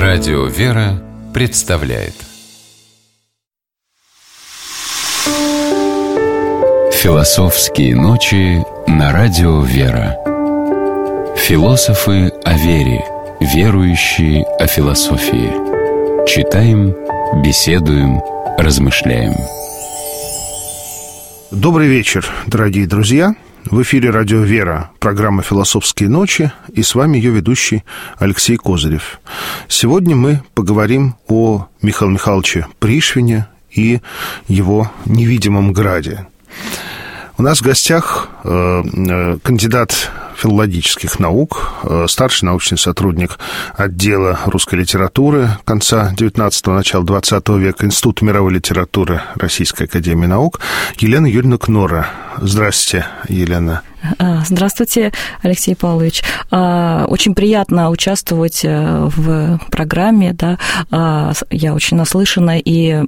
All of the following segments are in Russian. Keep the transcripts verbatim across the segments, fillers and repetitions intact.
Радио «Вера» представляет Философские ночи на Радио «Вера». Философы о вере, верующие о философии. Читаем, беседуем, размышляем. Добрый вечер, дорогие друзья. В эфире Радио «Вера», программа «Философские ночи», и с вами ее ведущий Алексей Козырев. Сегодня мы поговорим о Михаиле Михайловиче Пришвине и его невидимом граде. У нас в гостях э, э, кандидат филологических наук, э, старший научный сотрудник отдела русской литературы конца девятнадцатого, начала двадцатого века, Института мировой литературы Российской академии наук Елена Юрьевна Кнора. Здравствуйте, Елена. Здравствуйте, Алексей Павлович. Очень приятно участвовать в программе, да. Я очень наслышана, и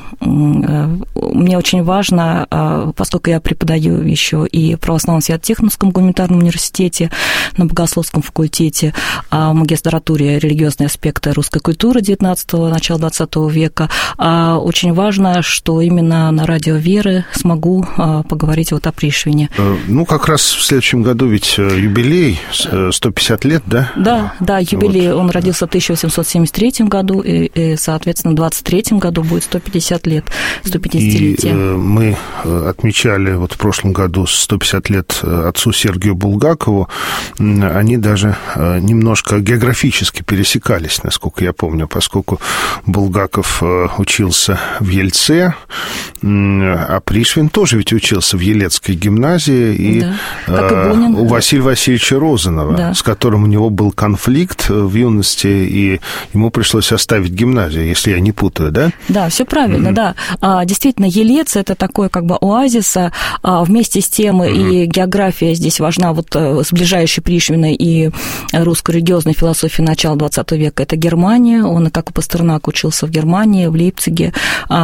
мне очень важно, поскольку я преподаю еще и в Православном Свято-Тихоновском гуманитарном университете, на Богословском факультете, в магистратуре религиозные аспекты русской культуры девятнадцатого, начала двадцатого века. Очень важно, что именно на Радио «Веры смогу поговорить вот о Пришвине. Ну, как раз в следующем году ведь юбилей, сто пятьдесят лет, да? Да, да, юбилей. Вот. Он родился в тысяча восемьсот семьдесят третьем году, и, и соответственно, в двадцать третьем году будет сто пятьдесят лет, сто пятидесятилетие. И мы отмечали вот в прошлом году сто пятьдесят лет отцу Сергию Булгакову. Они даже немножко географически пересекались, насколько я помню, поскольку Булгаков учился в Ельце, а Пришвин тоже ведь учился в Елецкой гимназии, и, да, как и Бунин, у Василия Васильевича Розанова, да, с которым у него был конфликт в юности, и ему пришлось оставить гимназию, если я не путаю, да? Да, все правильно, mm-hmm. да. Действительно, Елец – это такой как бы оазис, вместе с тем mm-hmm. и география здесь важна, вот сближающая Пришвина и русскую религиозную философию начала двадцатого века – это Германия, он, как и Пастернак, учился в Германии, в Лейпциге,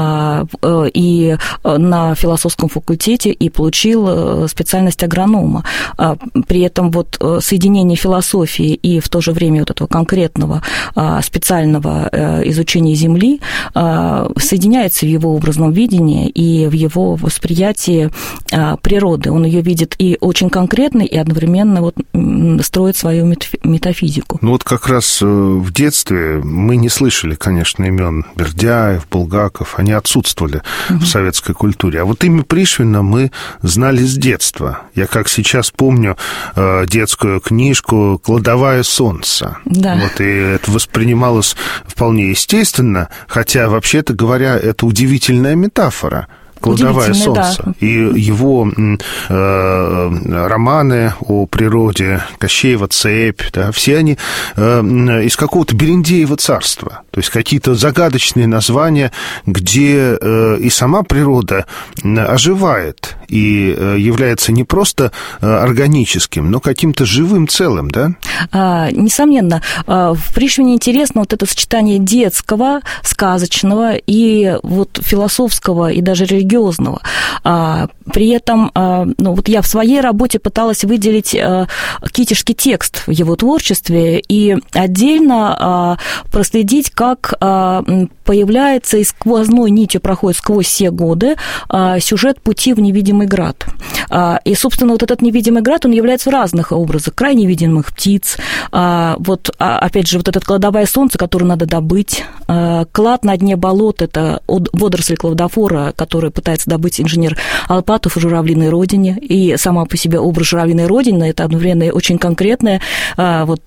и на философском факультете, и получил специальность агронома. При этом вот соединение философии и в то же время вот этого конкретного специального изучения Земли соединяется в его образном видении и в его восприятии природы. Он ее видит и очень конкретно, и одновременно вот строит свою метафизику. Ну вот как раз в детстве мы не слышали, конечно, имен Бердяев, Булгаков, они отсутствовали угу. в советской культуре. А вот имя Пришвина мы знали с детства. Я как сейчас помню э, детскую книжку «Кладовая солнца». Да. Вот, и это воспринималось вполне естественно, хотя, вообще-то говоря, это удивительная метафора. «Кладовая солнца». Да. И его э, романы о природе, Кощеева цепь, да, все они э, из какого-то Берендеева царства. То есть какие-то загадочные названия, где э, и сама природа оживает и э, является не просто э, органическим, но каким-то живым целым, да? А, несомненно. В Пришвине интересно вот это сочетание детского, сказочного и вот философского, и даже религиозного. религиозного. При этом, ну, вот я в своей работе пыталась выделить китежский текст в его творчестве и отдельно проследить, как появляется и сквозной нитью проходит сквозь все годы сюжет «Пути в невидимый град». И, собственно, вот этот невидимый град, он является в разных образах, крайне видимых птиц, вот, опять же, вот это кладовое солнце, которое надо добыть, клад на дне болот, это водоросль кладофора, который пытается добыть инженер Алпатов в «Журавлиной родине», и сама по себе образ «Журавлиной родины» – это одновременно очень конкретное вот,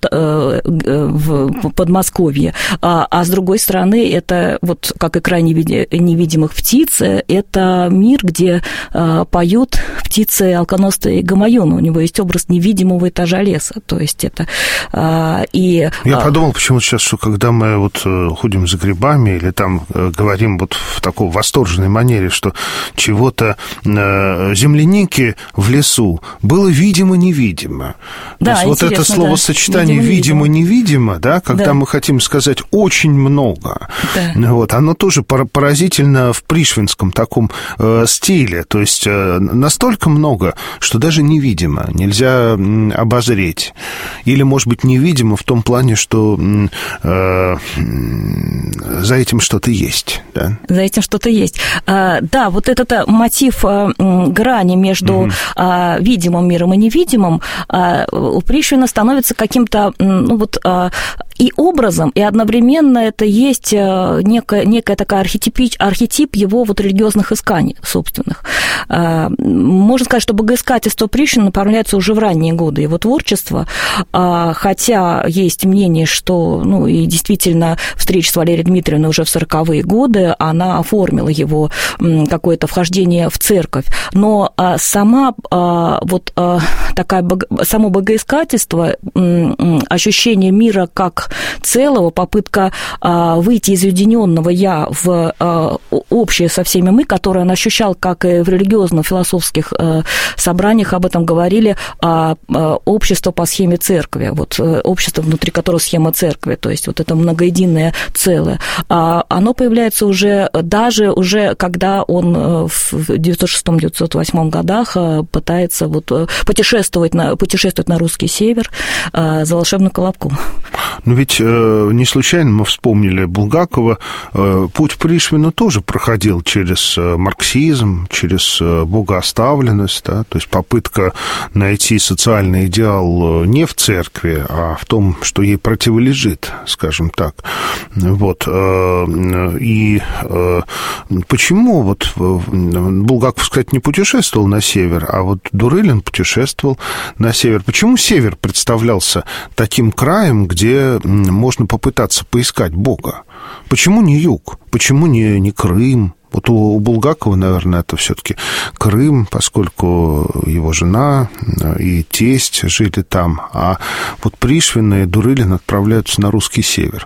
в Подмосковье, а с другой стороны, это, вот, как и крайне невидимых птиц, это мир, где поют птицы алконостые гамаюны, у него есть образ невидимого этажа леса, то есть это… И... Я подумал почему-то сейчас, что когда мы вот ходим за грибами или там говорим вот в такой восторженной манере, что чего-то земляники в лесу было видимо-невидимо. Да, то есть вот это словосочетание да. видимо-невидимо, да, когда да. мы хотим сказать очень много, да. вот, оно тоже поразительно в пришвинском таком э, стиле, то есть э, настолько много, что даже невидимо, нельзя обозреть. Или, может быть, невидимо в том плане, что э, за этим что-то есть. Да? За этим что-то есть. А, да, вот этот мотив а, грани между угу. а, видимым миром и невидимым а, у Пришвина становится каким-то, ну вот, а, и образом, и одновременно это есть некая, некая такая архетип, архетип его вот религиозных исканий собственных. Можно сказать, что богоискательство Пришвина направляется уже в ранние годы его творчества, хотя есть мнение, что, ну, и действительно встреча с Валерией Дмитриевной уже в сороковые годы, она оформила его какое-то вхождение в церковь. Но сама вот такая, само богоискательство, ощущение мира как целого, попытка а, выйти из уединенного «я» в а, общее со всеми «мы», которое он ощущал, как и в религиозно-философских а, собраниях об этом говорили, а, а, общество по схеме церкви, вот, общество, внутри которого схема церкви, то есть вот это многоединое целое. А, оно появляется уже, даже уже когда он в девятьсот шестом — девятьсот восьмом годах пытается вот путешествовать на, путешествовать на русский север а, за волшебным колобком. Но ведь э, не случайно мы вспомнили Булгакова. Э, путь Пришвина тоже проходил через э, марксизм, через э, богооставленность, да, то есть попытка найти социальный идеал не в церкви, а в том, что ей противолежит, скажем так. Вот. Э, и э, почему вот Булгаков, сказать, не путешествовал на север, а вот Дурылин путешествовал на север? Почему север представлялся таким краем, где можно попытаться поискать Бога? Почему не юг? Почему не, не Крым? Вот у, у Булгакова, наверное, это все-таки Крым, поскольку его жена и тесть жили там, а вот Пришвин и Дурылин отправляются на русский север.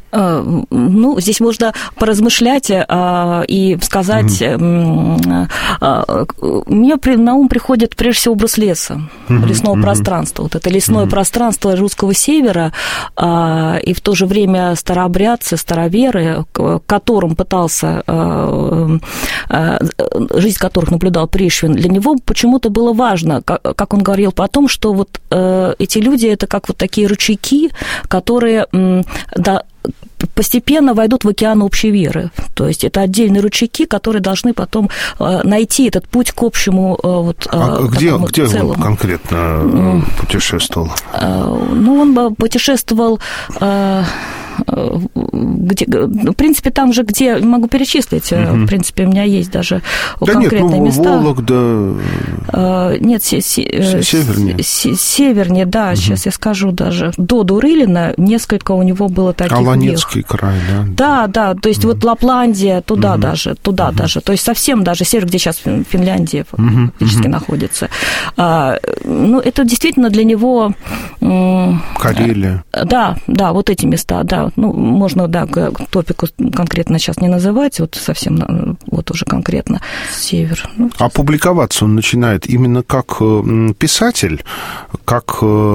Ну, здесь можно поразмышлять а, и сказать, mm-hmm. а, мне на ум приходит прежде всего образ леса, mm-hmm. лесного mm-hmm. пространства. Вот это лесное mm-hmm. пространство русского севера, а, и в то же время старообрядцы, староверы, к которым пытался, а, а, жизнь которых наблюдал Пришвин, для него почему-то было важно, как, как он говорил о том, что вот а, эти люди – это как вот такие ручейки, которые, да, постепенно войдут в океан общей веры. То есть это отдельные ручейки, которые должны потом найти этот путь к общему вот, а где, где он конкретно путешествовал? Ну, он путешествовал... Где, в принципе, там же, где могу перечислить, угу. в принципе, у меня есть даже да конкретные нет, ну, места. Вологда... Нет, се- се- севернее. Се- севернее, да, угу. сейчас я скажу даже. До Дурылина несколько у него было таких Аланецкий край, да? Да, да, то есть угу. вот Лапландия, туда угу. даже, туда угу. даже, то есть совсем даже север, где сейчас Финляндия угу. фактически угу. находится. А, ну, это действительно для него... Карелия. Да, да, вот эти места, да. Ну, можно, да, к топику конкретно сейчас не называть, вот совсем, вот уже конкретно север. Ну, а публиковаться он начинает именно как писатель, как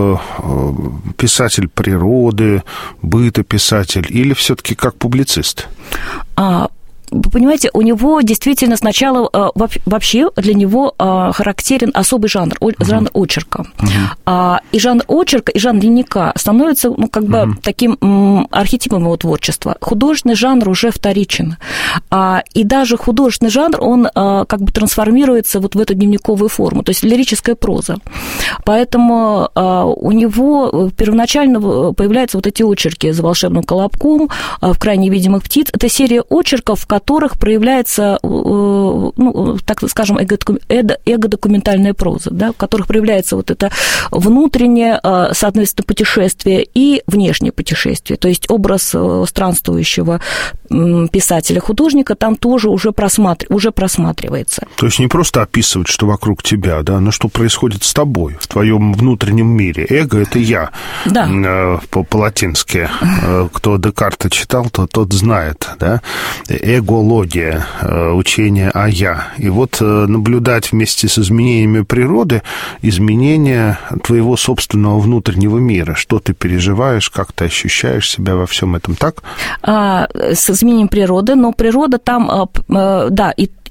писатель природы, бытописатель, или все-таки как публицист? А... Вы понимаете, у него действительно сначала вообще для него характерен особый жанр, жанр очерка. Uh-huh. И жанр очерка, и жанр дневника становится, ну, как бы uh-huh. таким архетипом его творчества. Художественный жанр уже вторичен. И даже художественный жанр, он как бы трансформируется вот в эту дневниковую форму, то есть лирическая проза. Поэтому у него первоначально появляются вот эти очерки «За волшебным колобком», «В крайне видимых птиц». Это серия очерков, в которых проявляется, ну, так скажем, эго-документальная проза, да, в которых проявляется вот это внутреннее, соответственно, путешествие и внешнее путешествие. То есть образ странствующего писателя-художника там тоже уже, просматр... уже просматривается. То есть не просто описывать, что вокруг тебя, да, но что происходит с тобой, в твоем внутреннем мире. Эго – это я, да. По-латински. Кто Декарта читал, то тот знает, да. Эгология, учение о «я». И вот наблюдать вместе с изменениями природы изменения твоего собственного внутреннего мира. Что ты переживаешь, как ты ощущаешь себя во всем этом, так? А, с изменением природы, но природа там, да, и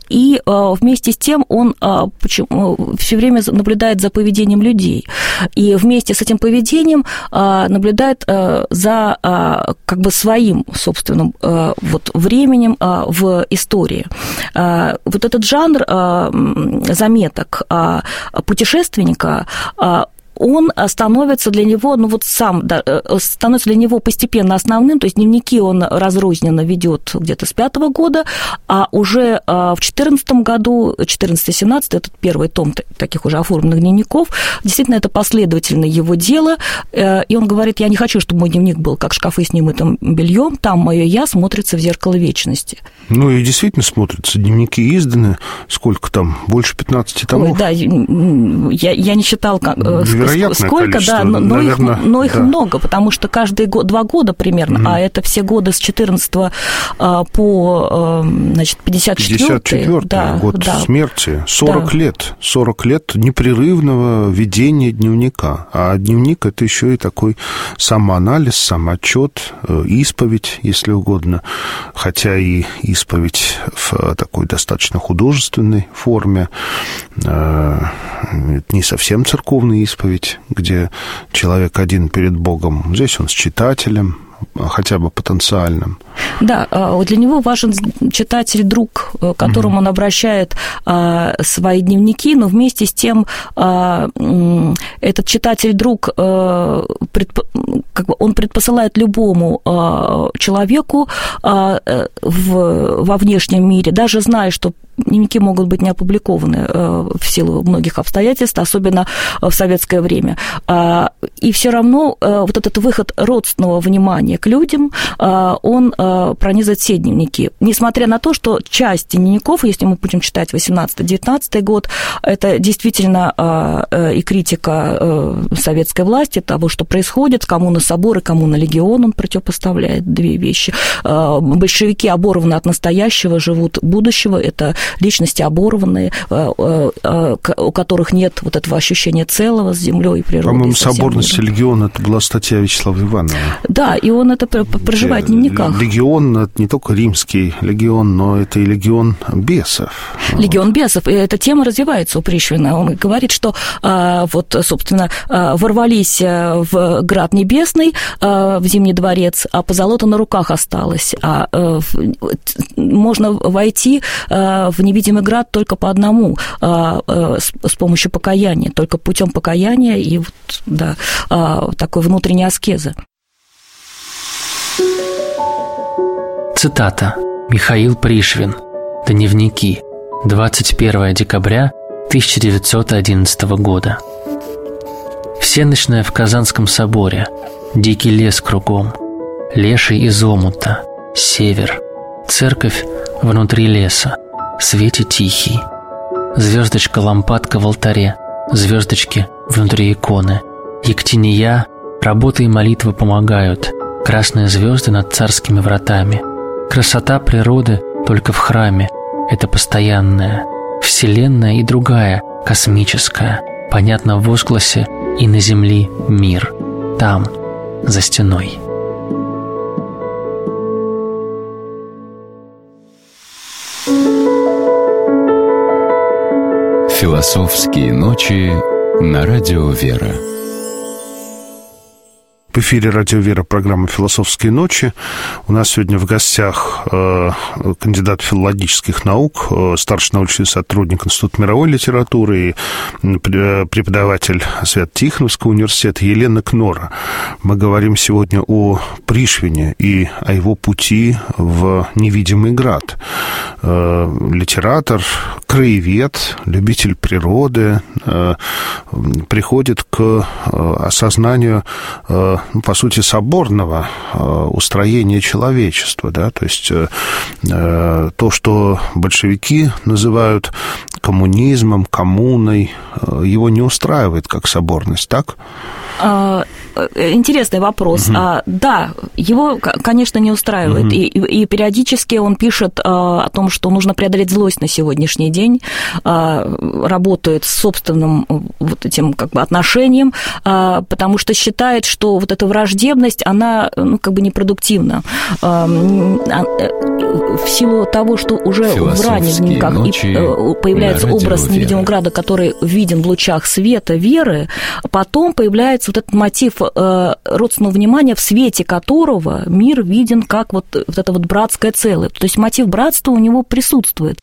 и вместе с тем он все время наблюдает за поведением людей. И вместе с этим поведением наблюдает за как бы своим собственным вот временем в истории. Вот этот жанр заметок путешественника, он становится для него, ну вот сам, да, становится для него постепенно основным, то есть дневники он разрозненно ведет где-то с пятого года, а уже в четырнадцатом году, четырнадцатый-семнадцатый, этот первый том таких уже оформленных дневников, действительно, это последовательно его дело, и он говорит, я не хочу, чтобы мой дневник был как шкафы с немытым бельем, там мое «я» смотрится в зеркало вечности. Ну и действительно смотрится, дневники изданы, сколько там, больше пятнадцати томов? Ой, да, я, я не считал, как... Невероятное сколько, количество, да, но, наверное, их, но их да. много, потому что каждые год, два года примерно, mm-hmm. а это все годы с четырнадцатого по, значит, пятьдесят четвёртый. пятьдесят четвёртый да, год да. смерти, сорок да. лет, сорок лет непрерывного ведения дневника, а дневник – это еще и такой самоанализ, самоотчет, исповедь, если угодно, хотя и исповедь в такой достаточно художественной форме, это не совсем церковная исповедь, где человек один перед Богом. Здесь он с читателем, хотя бы потенциальным. Да, для него важен читатель, друг, к которому mm-hmm. он обращает свои дневники, но вместе с тем этот читатель-друг, он предпосылает любому человеку во внешнем мире, даже зная, что дневники могут быть не опубликованы в силу многих обстоятельств, особенно в советское время. И все равно вот этот выход родственного внимания к людям, он пронизывает все дневники. Несмотря на то, что часть дневников, если мы будем читать восемнадцатый-девятнадцатый год, это действительно и критика советской власти, того, что происходит, кому на собор и кому на легион, он противопоставляет две вещи. Большевики оборваны от настоящего, живут будущего, это личности оборванные, у которых нет вот этого ощущения целого с землей и природой. По-моему, «Соборность легиона» — это была статья Вячеслава Иванова. Да, и он это проживает в дневниках. Легион — это не только римский легион, но это и легион бесов. Легион бесов, и эта тема развивается у Пришвина. Он говорит, что вот, собственно, ворвались в Град Небесный, в Зимний дворец, а позолота на руках осталась. А можно войти в невидимый град только по одному, с помощью покаяния, только путем покаяния и вот, да, такой внутренней аскезы. Цитата. Михаил Пришвин. Дневники. двадцать первого декабря тысяча девятьсот одиннадцатого года. Всенощная в Казанском соборе. Дикий лес кругом. Леший из омута. Север. Церковь внутри леса. В свете тихий. Звездочка-лампадка в алтаре. Звездочки внутри иконы. Ектиния, работа и молитва помогают. Красные звезды над царскими вратами. Красота природы только в храме. Это постоянная. Вселенная и другая, космическая. Понятно в возгласе и на земле мир. Там, за стеной. Философские ночи на радио «Вера». В эфире «Радио Вера», программа «Философские ночи». У нас сегодня в гостях э, кандидат филологических наук, э, старший научный сотрудник Института мировой литературы и преподаватель Свято-Тихоновского университета Елена Кнора. Мы говорим сегодня о Пришвине и о его пути в невидимый град. Э, литератор, краевед, любитель природы, э, приходит к э, осознанию э, ну, по сути, соборного э, устроения человечества, да, то есть э, то, что большевики называют коммунизмом, коммуной, э, его не устраивает как соборность, так? Интересный вопрос. Угу. А, да, его, конечно, не устраивает. Угу. И, и периодически он пишет о том, что нужно преодолеть злость на сегодняшний день, работает с собственным вот этим как бы отношением, потому что считает, что вот эта враждебность, она ну, как бы непродуктивна. В силу того, что уже в ранних дневниках появляется образ невидимого града, который виден в лучах света, веры, потом появляется вот этот мотив родственного внимания, в свете которого мир виден как вот, вот это вот братское целое. То есть мотив братства у него присутствует.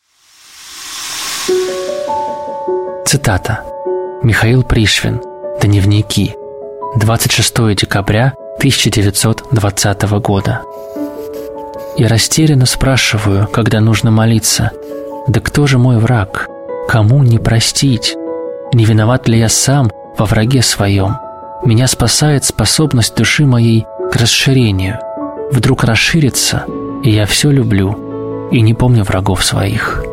Цитата. Михаил Пришвин. Дневники. двадцать шестого декабря тысяча девятьсот двадцатого года. И растерянно спрашиваю, когда нужно молиться: да кто же мой враг? Кому не простить? Не виноват ли я сам во враге своем? Меня спасает способность души моей к расширению. Вдруг расширится, и я все люблю, и не помню врагов своих.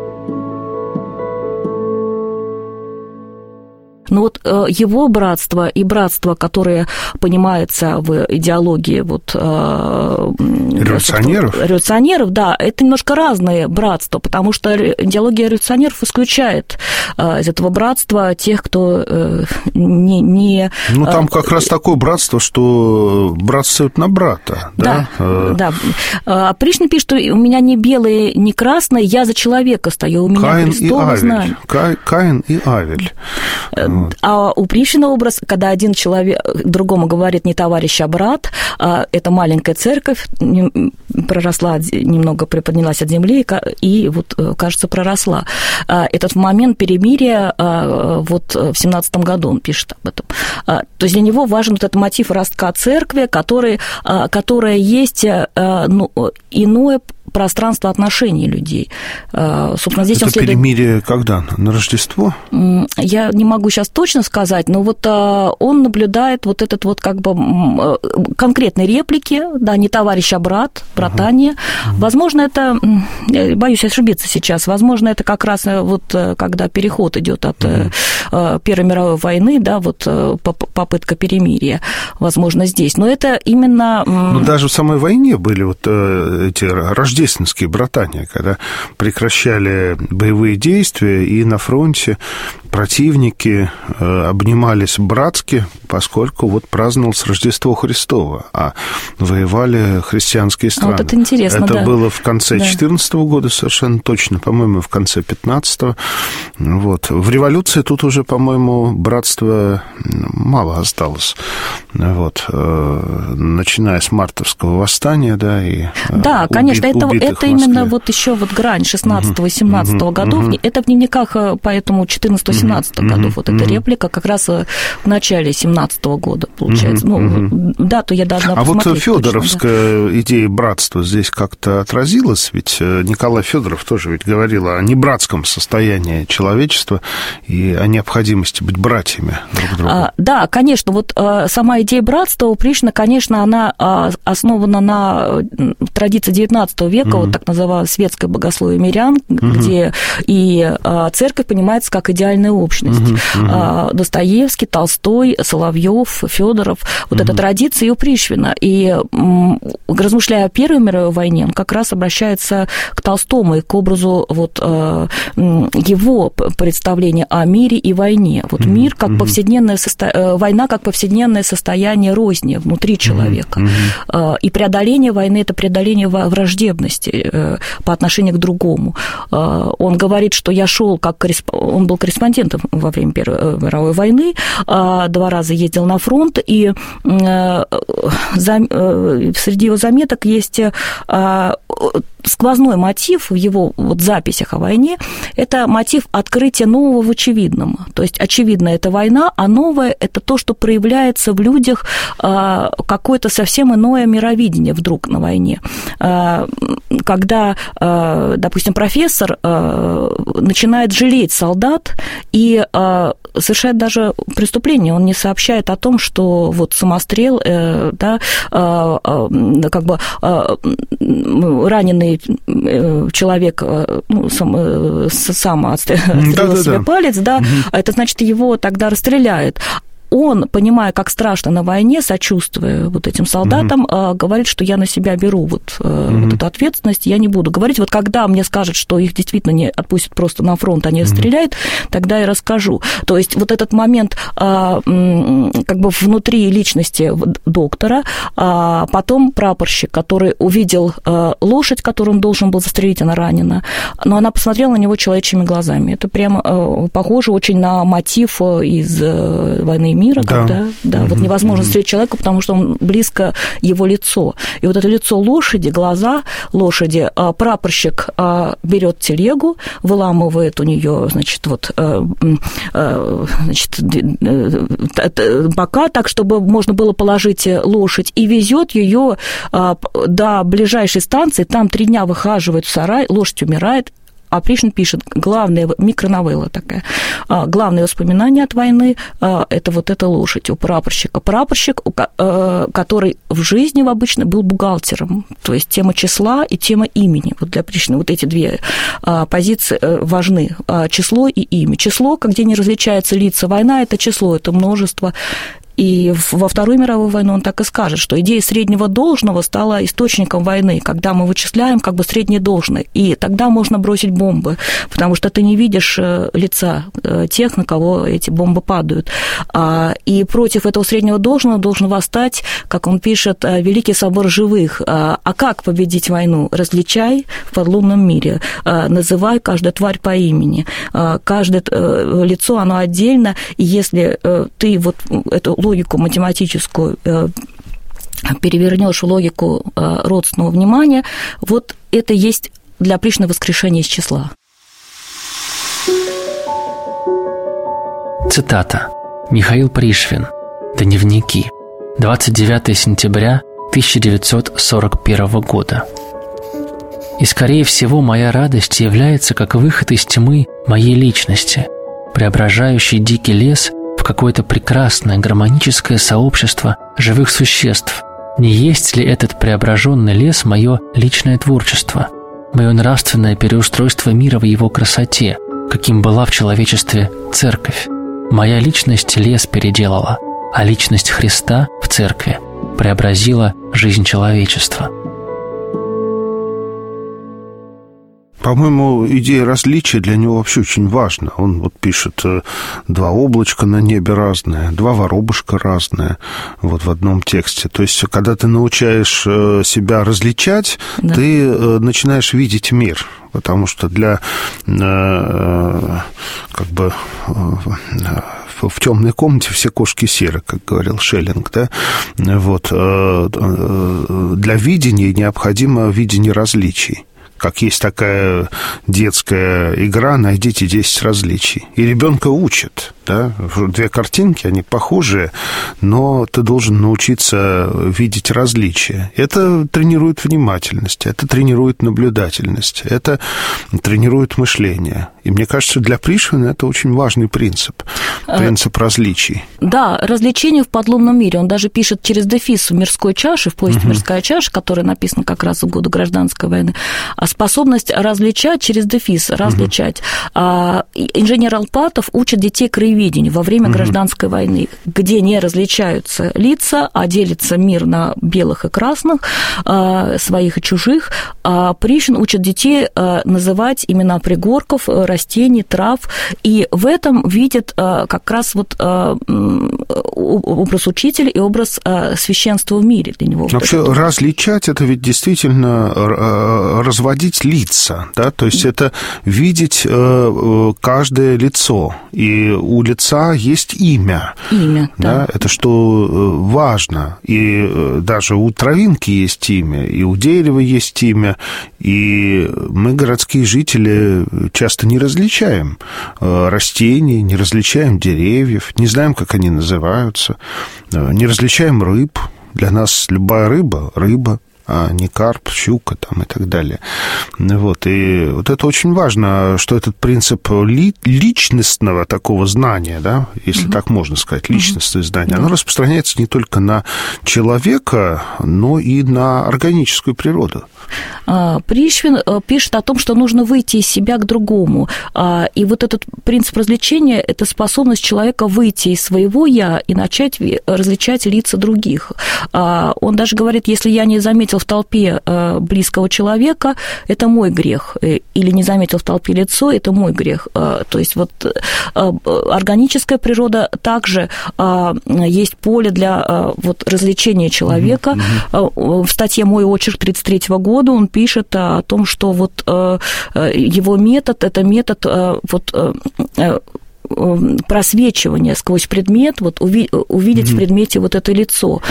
Но вот его братство и братство, которое понимается в идеологии вот, революционеров? революционеров, да, это немножко разные братства, потому что идеология революционеров исключает из этого братства тех, кто не... не ну, там как раз такое братство, что братствует на брата. Да, да. да. Пришвин пишет, что у меня не белые, не красные, я за человека стою, у меня Каин Христово знамя. Кай, Каин и Авель. А у Пришвина образ, когда один человек другому говорит не товарищ, а брат, это маленькая церковь, проросла, немного приподнялась от земли и вот, кажется, проросла. Этот момент перемирия вот в семнадцатом году он пишет об этом. То есть для него важен вот этот мотив ростка церкви, который, которая есть ну, иное пространство отношений людей. Собственно, здесь это он следует... перемирие когда? На Рождество? Я не могу сейчас точно сказать, но вот он наблюдает вот этот вот как бы конкретные реплики, да, не товарищ, а брат, братание. Uh-huh. Возможно, это, боюсь ошибиться сейчас, возможно, это как раз вот когда переход идет от uh-huh. Первой мировой войны, да, вот попытка перемирия, возможно, здесь. Но это именно... Но даже в самой войне были вот эти рождественские братания, когда прекращали боевые действия, и на фронте противники обнимались братски, поскольку вот праздновалось Рождество Христово, а воевали христианские страны. Вот это интересно, Это да. было в конце четырнадцатого года совершенно точно, по-моему, в конце пятнадцатого. Вот. В революции тут уже, по-моему, братства мало осталось. Вот. Начиная с мартовского восстания, да, и да, убит, конечно, это, это именно вот еще вот грань шестнадцатого-семнадцатого uh-huh. годов. Uh-huh. Это в дневниках, поэтому четырнадцатого-семнадцатого uh-huh. годов. Вот uh-huh. эта реплика как раз в начале семнадцатого года, получается. Uh-huh. Ну, uh-huh. дату я должна посмотреть. А вот фёдоровская точно, да. идея братства здесь как-то отразилась? Ведь Николай Фёдоров тоже ведь говорил о небратском состоянии человечества и о необходимости быть братьями друг другу. А, да, конечно. Вот а, сама идея братства у Пришвина, конечно, она а, основана на традиции девятнадцатого века, uh-huh. вот так называемое светское богословие мирян, uh-huh. где и а, церковь понимается как идеальная общность. Uh-huh. Uh-huh. А, Достоевский, Толстой, Соловьев, Фёдоров. Вот uh-huh. эта традиция и у Пришвина. И м, размышляя о Первой мировой войне, он как раз обращается к Толстому и к образу вот, а, его представления о мире и войне. Вот uh-huh. мир как uh-huh. повседневное состо... война как повседневное состояние розни внутри человека. Uh-huh. А, и преодоление войны – это преодоление враждебности по отношению к другому. Он говорит, что я шел как корресп... он был корреспондентом во время Первой мировой войны, два раза ездил на фронт, и среди его заметок есть сквозной мотив в его вот записях о войне – это мотив открытия нового в очевидном. То есть, очевидно, это война, а новое – это то, что проявляется в людях какое-то совсем иное мировидение вдруг на войне. Когда, допустим, профессор начинает жалеть солдат и совершает даже преступление. Он не сообщает о том, что вот самострел, да, как бы раненый человек ну, сам, сам отстрелил да, себе да, да. палец, да, угу. это значит, его тогда расстреляют. он, понимая, как страшно на войне, сочувствуя вот этим солдатам, mm-hmm. говорит, что я на себя беру вот, mm-hmm. вот эту ответственность, я не буду говорить. Вот когда мне скажут, что их действительно не отпустят просто на фронт, они mm-hmm. стреляют, тогда я расскажу. То есть вот этот момент как бы внутри личности доктора, потом прапорщик, который увидел лошадь, которую он должен был застрелить, она ранена, но она посмотрела на него человечьими глазами. Это прямо похоже очень на мотив из «Войны и мира», да. когда да, mm-hmm. вот невозможно встретить человека, потому что он близко его лицо. И вот это лицо лошади, глаза лошади, прапорщик берет телегу, выламывает у нее, значит, вот, значит, бока, так, чтобы можно было положить лошадь, и везет ее до ближайшей станции, там три дня выхаживает в сарай, лошадь умирает. А Пришвин пишет, главная микроновелла такая, главное воспоминание от войны – это вот эта лошадь у прапорщика. Прапорщик, который в жизни обычно был бухгалтером, то есть тема числа и тема имени. Вот для Пришвина вот эти две позиции важны – число и имя. Число, где не различаются лица, война – это число, это множество. И во Вторую мировую войну он так и скажет, что идея среднего должного стала источником войны, когда мы вычисляем как бы среднее должное, и тогда можно бросить бомбы, потому что ты не видишь лица тех, на кого эти бомбы падают. И против этого среднего должного должен восстать, как он пишет, Великий собор живых. А как победить войну? Различай в подлунном мире, называй каждую тварь по имени, каждое лицо, оно отдельно, и если ты вот эту логику математическую перевернешь в логику родственного внимания, вот это есть для Пришвина воскрешение из числа. Цитата. Михаил Пришвин. Дневники. двадцать девятое сентября тысяча девятьсот сорок первого года. И, скорее всего, моя радость является как выход из тьмы моей личности, преображающий дикий лес в какое-то прекрасное гармоническое сообщество живых существ. Не есть ли этот преображенный лес мое личное творчество, мое нравственное переустройство мира в его красоте, каким была в человечестве церковь? Моя личность лес переделала, а личность Христа в церкви преобразила жизнь человечества. По-моему, идея различия для него вообще очень важна. Он вот пишет два облачка на небе разные, два воробушка разные вот в одном тексте. То есть, когда ты научаешь себя различать, да. ты начинаешь видеть мир. Потому что для как бы в темной комнате все кошки серы, как говорил Шеллинг, да? Вот. Для видения необходимо видение различий. Как есть такая детская игра «Найдите десять различий». И ребенка учат, да? Две картинки, они похожие, но ты должен научиться видеть различия. Это тренирует внимательность, это тренирует наблюдательность, это тренирует мышление. И мне кажется, для Пришвина это очень важный принцип, принцип различий. Да, развлечение в подлунном мире. Он даже пишет через дефис в «Мирской чаше», в повести uh-huh. «Мирская чаша», которая написана как раз в годы Гражданской войны, способность различать через дефис, различать. Uh-huh. Инженер Алпатов учит детей краеведению во время uh-huh. Гражданской войны, где не различаются лица, а делится мир на белых и красных, своих и чужих. Пришвин учит детей называть имена пригорков, растений, трав, и в этом видит как раз вот образ учителя и образ священства в мире для него. Вообще вот различать – это ведь действительно разводить лица, да, то есть это видеть каждое лицо, и у лица есть имя. Имя, да. да. Это что важно, и даже у травинки есть имя, и у дерева есть имя, и мы, городские жители, часто не различаем растений, не различаем деревьев, не знаем, как они называются, не различаем рыб. Для нас любая рыба – рыба, а не карп, щука там, и так далее. Вот. И вот это очень важно, что этот принцип ли, личностного такого знания, да, если угу. так можно сказать, личностное знание, угу. оно распространяется не только на человека, но и на органическую природу. Пришвин пишет о том, что нужно выйти из себя к другому. И вот этот принцип развлечения – это способность человека выйти из своего «я» и начать различать лица других. Он даже говорит, если я не заметил в толпе близкого человека, это мой грех. Или не заметил в толпе лицо, это мой грех. То есть вот органическая природа также есть поле для вот развлечения человека. Mm-hmm. В статье «Мой очерк» тридцать третьего года он пишет о том, что вот его метод – это метод вот просвечивание сквозь предмет, вот увидеть mm-hmm. в предмете вот это лицо.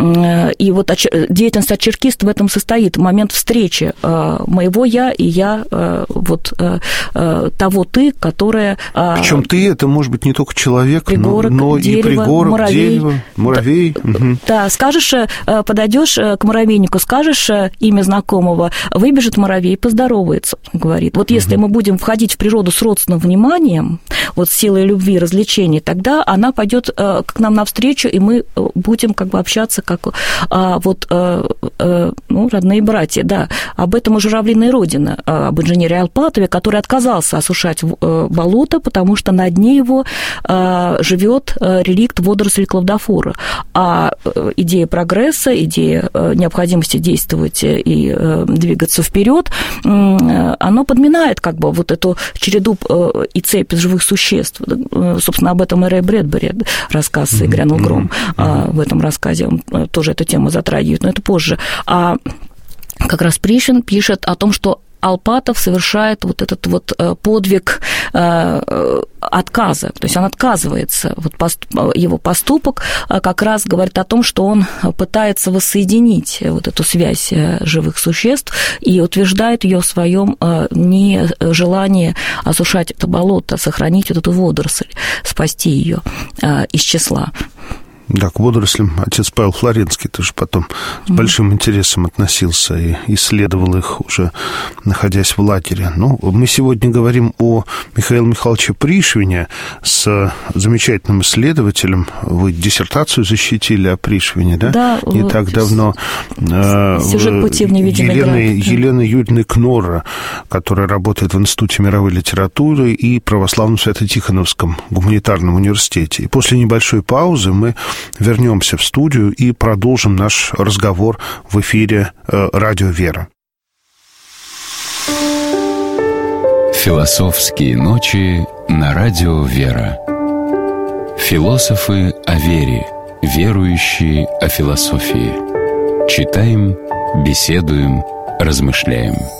И вот деятельность очеркиста в этом состоит. Момент встречи моего «я» и «я» вот того «ты», которое... Причем «ты» — это может быть не только человек, пригорок, но, но дерево, и пригорок, муравей. дерево, муравей. Да, угу. да, скажешь, подойдешь к муравейнику, скажешь имя знакомого, выбежит муравей, поздоровается, говорит. Вот если угу. мы будем входить в природу с родственным вниманием, вот силой любви, развлечений, тогда она пойдет к нам навстречу, и мы будем как бы общаться как вот, ну, родные братья, да. Об этом у «Журавлиной родины», об инженере Алпатове, который отказался осушать болото, потому что на дне его живет реликт водорослей клавдофора. А идея прогресса, идея необходимости действовать и двигаться вперед, оно подминает как бы вот эту череду и цепь живых существ. Собственно, об этом и Рэй Брэдбери, рассказ «И грянул гром», mm-hmm. в этом рассказе он тоже эту тему затрагивает, но это позже. А как раз Пришвин пишет о том, что Алпатов совершает вот этот вот подвиг отказа, то есть он отказывается, вот его поступок как раз говорит о том, что он пытается воссоединить вот эту связь живых существ и утверждает ее в своем нежелании осушать это болото, сохранить вот эту водоросль, спасти ее из числа. Да, к водорослям отец Павел Флоренский тоже потом с большим интересом относился и исследовал их, уже находясь в лагере. Ну, мы сегодня говорим о Михаиле Михайловиче Пришвине с замечательным исследователем. Вы диссертацию защитили о Пришвине, да? Да. Не так давно. Сюжет «Пути в невидимый Елена, град». Елена Юрьевна Кнорра, которая работает в Институте мировой литературы и Православном Свято-Тихоновском гуманитарном университете. И после небольшой паузы мы вернемся в студию и продолжим наш разговор в эфире «Радио Вера». Философские ночи на Радио Вера. Философы о вере, верующие о философии. Читаем, беседуем, размышляем.